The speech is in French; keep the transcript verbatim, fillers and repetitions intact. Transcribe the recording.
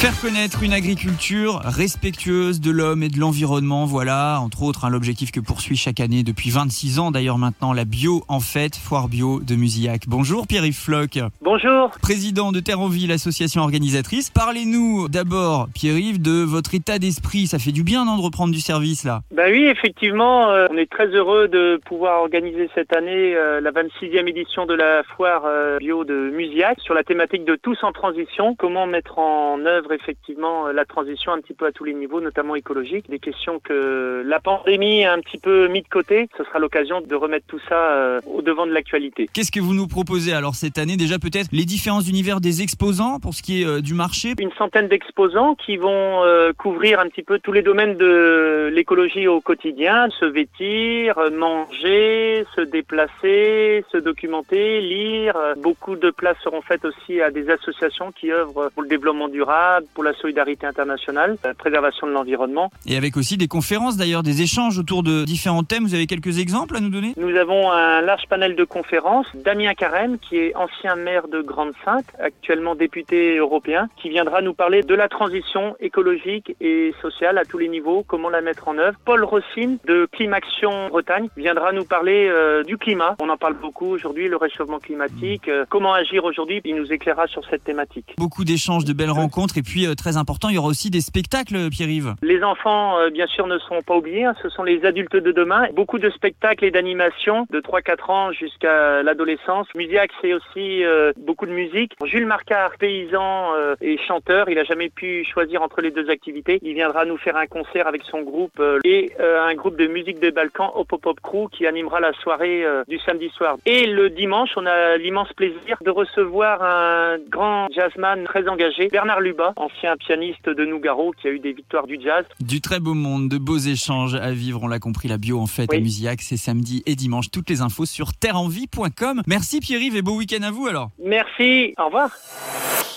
Faire connaître une agriculture respectueuse de l'homme et de l'environnement, voilà, entre autres, hein, l'objectif que poursuit chaque année depuis vingt-six ans, d'ailleurs maintenant, la Bio en Fête, foire bio de Musillac. Bonjour Pierre-Yves Floch. Bonjour. Président de Terre en Vie, l'association organisatrice. Parlez-nous d'abord, Pierre-Yves, de votre état d'esprit. Ça fait du bien, non, de reprendre du service, là? Ben oui, effectivement, euh, on est très heureux de pouvoir organiser cette année euh, la vingt-sixième édition de la foire euh, bio de Musillac sur la thématique de tous en transition. Comment mettre en œuvre effectivement la transition un petit peu à tous les niveaux, notamment écologique. Des questions que la pandémie a un petit peu mis de côté. Ce sera l'occasion de remettre tout ça euh, au devant de l'actualité. Qu'est-ce que vous nous proposez alors cette année? Déjà peut-être les différents univers des exposants pour ce qui est euh, du marché. Une centaine d'exposants qui vont euh, couvrir un petit peu tous les domaines de l'écologie au quotidien. Se vêtir, manger, se déplacer, se documenter, lire. Beaucoup de places seront faites aussi à des associations qui œuvrent pour le développement durable, pour la solidarité internationale, la préservation de l'environnement. Et avec aussi des conférences d'ailleurs, des échanges autour de différents thèmes. Vous avez quelques exemples à nous donner? Nous avons un large panel de conférences. Damien Carême, qui est ancien maire de Grande-Synthe, actuellement député européen, qui viendra nous parler de la transition écologique et sociale à tous les niveaux, comment la mettre en œuvre. Paul Rossine de Climaction Bretagne viendra nous parler euh, du climat. On en parle beaucoup aujourd'hui, le réchauffement climatique, euh, comment agir aujourd'hui. Il nous éclairera sur cette thématique. Beaucoup d'échanges, de belles rencontres et puis euh, très important, il y aura aussi des spectacles, Pierre-Yves. Les enfants, euh, bien sûr, ne seront pas oubliés. Hein, ce sont les adultes de demain. Beaucoup de spectacles et d'animations de trois quatre ans jusqu'à l'adolescence. Musillac, c'est aussi euh, beaucoup de musique. Jules Marcard, paysan euh, et chanteur, il a jamais pu choisir entre les deux activités. Il viendra nous faire un concert avec son groupe euh, et euh, un groupe de musique des Balkans, Hop Hop Hop Crew, qui animera la soirée euh, du samedi soir. Et le dimanche, on a l'immense plaisir de recevoir un grand jazzman très engagé, Bernard Lubat, ancien pianiste de Nougaro, qui a eu des victoires du jazz. Du très beau monde, de beaux échanges à vivre, on l'a compris, la bio en fête oui. à Musillac, c'est samedi et dimanche. Toutes les infos sur terre envie point com. Merci Pierre-Yves et beau week-end à vous alors. Merci, au revoir.